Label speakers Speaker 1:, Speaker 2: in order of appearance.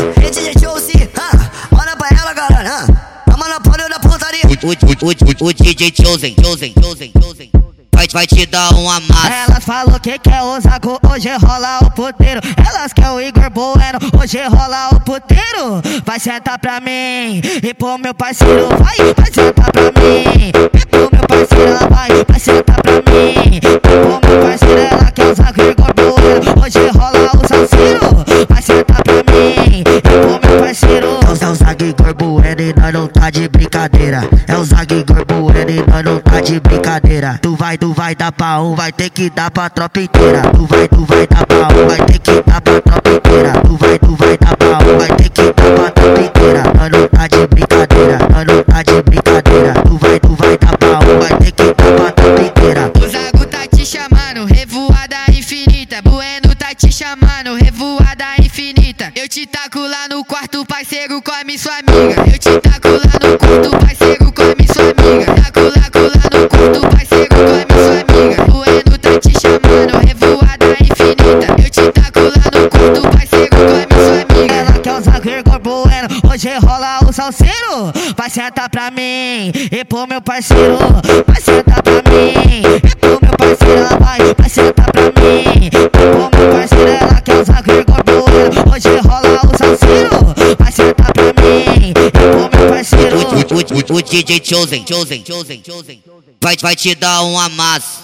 Speaker 1: E DJ Chosen, olha pra ela, galera, a monopólio da pontaria.
Speaker 2: O DJ Chosen vai te dar uma massa.
Speaker 3: Elas falam que quer o Zago, hoje rola o puteiro. Elas quer o Igor Bueno, hoje rola o puteiro. Vai sentar pra mim e pro meu parceiro, vai sentar pra mim. E pro meu parceiro ela vai sentar pra mim. E pro meu parceiro ela quer o Zago, Igor Bueno, hoje rola o salseiro. Vai sentar pra mim e pro meu parceiro.
Speaker 4: É o Zago Igor Bueno e nós não tá de brincadeira. É o Zago Igor Bueno e nós não tá de brincadeira. Tu vai dar pra um, vai ter que dar pra tropa inteira. Tu vai dar pra um, vai ter que dar pra tropa inteira. Tu vai dar pra um, vai ter que dar pra tropa inteira. Nós não tá de brincadeira, nós não tá de brincadeira. Tu vai dar pra um, vai ter que dar pra tropa inteira.
Speaker 5: O Zago tá te chamando, revoada infinita. Bueno tá te chamando, revoada infinita. Eu te taco lá no quarto, parceiro, come sua amiga. Eu te taco lá no quarto, parceiro, come sua amiga. Taco lá no quarto, parceiro, come sua amiga. Bueno tá te chamando, revoada infinita. Eu te taco lá no quarto, parceiro, come sua amiga.
Speaker 3: Ela quer o Zago Igor Bueno, hoje rola o salseiro. Vai sentar pra mim e pro meu parceiro. Vai sentar pra mim e pro meu parceiro ela vai sentar pra mim. E pro meu parceiro ela quer o Zago Igor Bueno, hoje rola o salseiro. Vai sentar pra mim e pro meu parceiro.
Speaker 2: O DJ Chosen vai te dar uma massa.